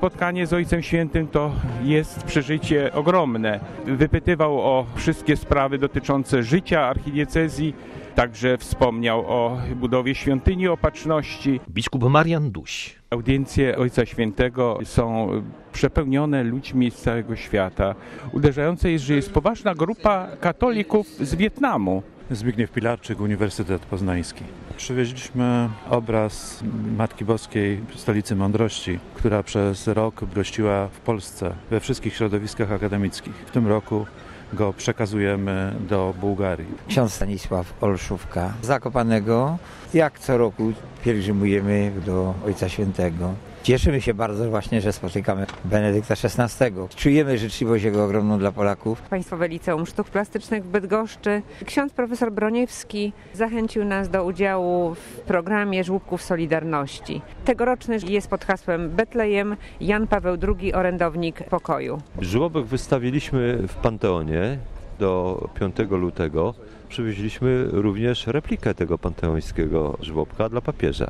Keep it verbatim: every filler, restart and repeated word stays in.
spotkanie z Ojcem Świętym to jest przeżycie ogromne. Wypytywał o wszystkie sprawy dotyczące życia archidiecezji, także wspomniał o budowie świątyni Opatrzności. Biskup Marian Duś. Audiencje Ojca Świętego są przepełnione ludźmi z całego świata. Uderzające jest, że jest poważna grupa katolików z Wietnamu. Zbigniew Pilarczyk, Uniwersytet Poznański. Przywieźliśmy obraz Matki Boskiej Stolicy Mądrości, która przez rok gościła w Polsce we wszystkich środowiskach akademickich. W tym roku go przekazujemy do Bułgarii. Ksiądz Stanisław Olszówka z Zakopanego. Jak co roku pielgrzymujemy do Ojca Świętego. Cieszymy się bardzo właśnie, że spotykamy Benedykta szesnastego. Czujemy życzliwość jego ogromną dla Polaków. Państwowe Liceum Sztuk Plastycznych w Bydgoszczy. Ksiądz profesor Broniewski zachęcił nas do udziału w programie Żłóbków Solidarności. Tegoroczny jest pod hasłem Betlejem, Jan Paweł drugi, orędownik pokoju. Żłobek wystawiliśmy w Panteonie do piątego lutego. Przywieźliśmy również replikę tego panteońskiego żłobka dla papieża.